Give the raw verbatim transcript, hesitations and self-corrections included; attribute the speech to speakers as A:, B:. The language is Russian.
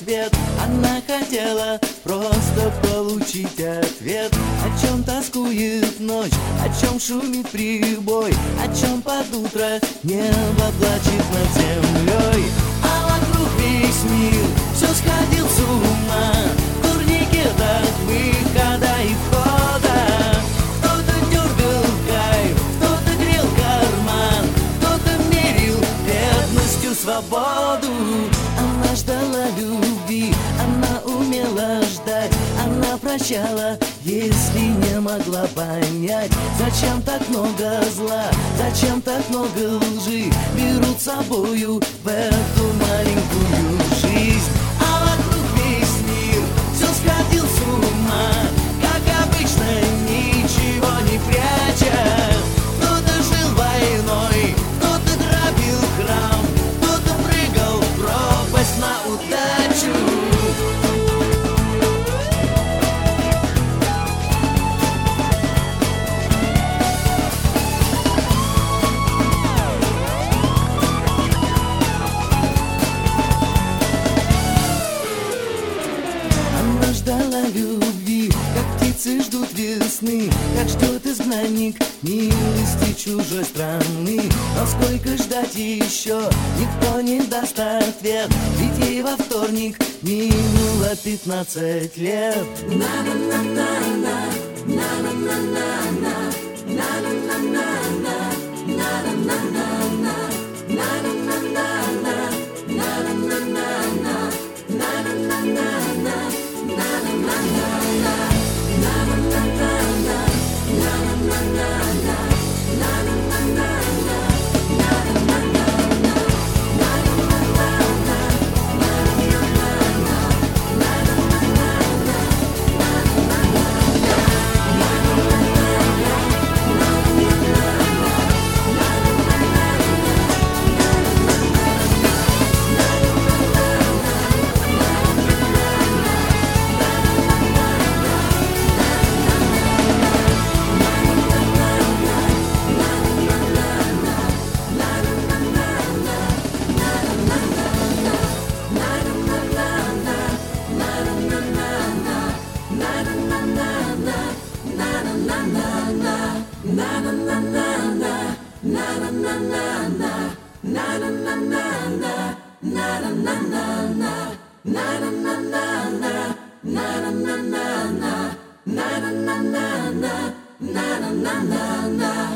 A: свет. Она хотела просто получить ответ. О чем тоскует ночь, о чем шумит прибой, о чем под утро небо плачет над землей. А вокруг весь мир все сходил с ума, в турникетах выхода и входа. Кто-то дергал кайф, кто-то грел карман, кто-то мерил бедностью свободу. Она ждала любви, она умела ждать, она прощала, если не могла понять. Зачем так много зла, зачем так много лжи берут с собою в эту маленькую жизнь? А вокруг весь мир все сходил с ума, как обычно, ничего не пряча. Кто-то жил войной, кто-то грабил храм, кто-то прыгал в пропасть на удачу. Ждала любви, как птицы ждут весны, как ждет изгнанник милости чужой страны. Но сколько ждать еще, никто не даст ответ, ведь ей во вторник минуло пятнадцать лет. Na na na na